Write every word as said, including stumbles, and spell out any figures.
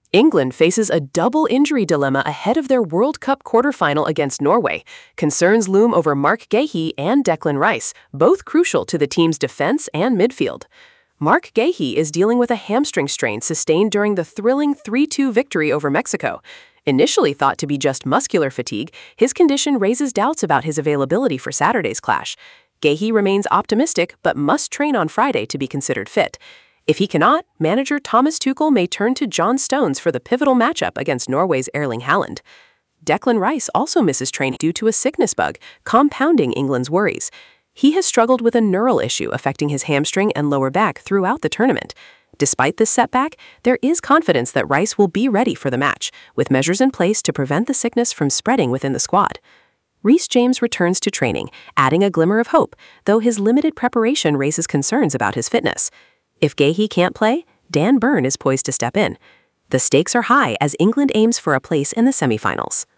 England faces a double injury dilemma ahead of their World Cup quarterfinal against Norway. Concerns loom over Marc Guéhi and Declan Rice, both crucial to the team's defense and midfield. Marc Guéhi is dealing with a hamstring strain sustained during the thrilling three two victory over Mexico. Initially thought to be just muscular fatigue, his condition raises doubts about his availability for Saturday's clash. Guéhi remains optimistic but must train on Friday to be considered fit. If he cannot, manager Thomas Tuchel may turn to John Stones for the pivotal matchup against Norway's Erling Haaland. Declan Rice also misses training due to a sickness bug, compounding England's worries. He has struggled with a neural issue affecting his hamstring and lower back throughout the tournament. Despite this setback, there is confidence that Rice will be ready for the match, with measures in place to prevent the sickness from spreading within the squad. Reece James returns to training, adding a glimmer of hope, though his limited preparation raises concerns about his fitness. If Guéhi can't play, Dan Burn is poised to step in. The stakes are high as England aims for a place in the semifinals.